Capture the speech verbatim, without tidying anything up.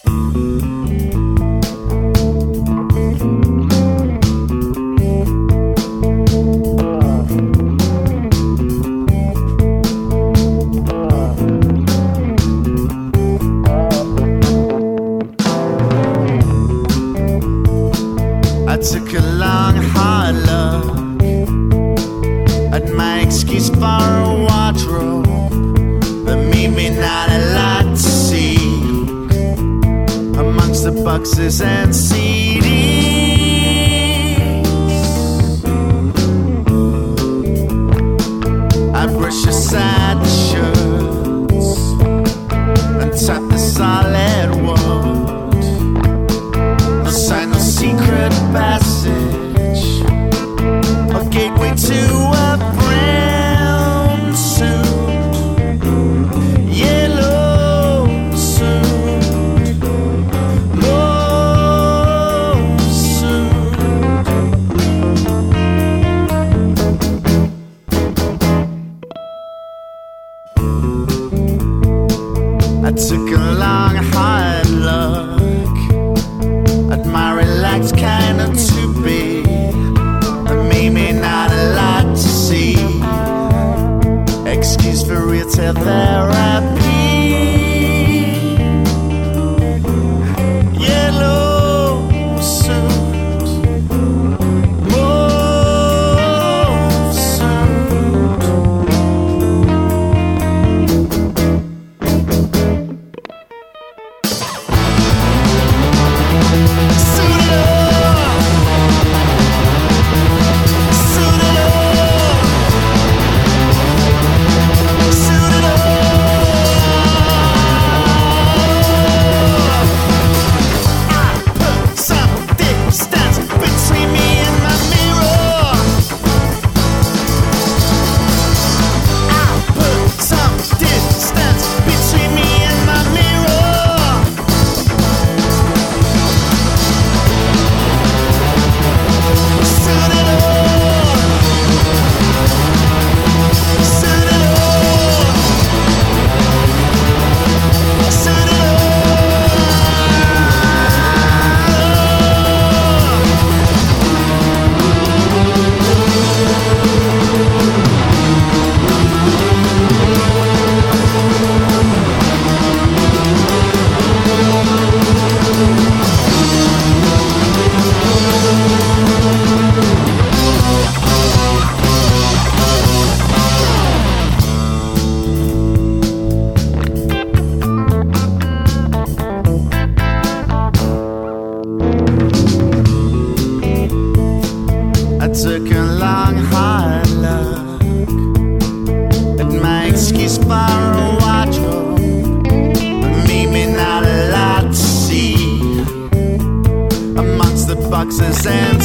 I took a long hard look at my excuse for a wardrobe that made me not a lot to see amongst the boxes and C Ds. I brush aside the shirts and tap the solid wood. No sign, no secret passage or gateway to a brown suit, yellow suit, low suit. I took a long hard look at my relaxed kind of toupee that made me not a lot to see. Excuse for retail therapy. Yellow suit, mauve suit. Suit it up, suit it up, suit it up. I put some distance between me and my mirror. I put some distance between me and my mirror. Suit it up, suit it up, suit it up. I took a long hard look at my excuse for a wardrobe that made me not a lot to see amongst the boxes and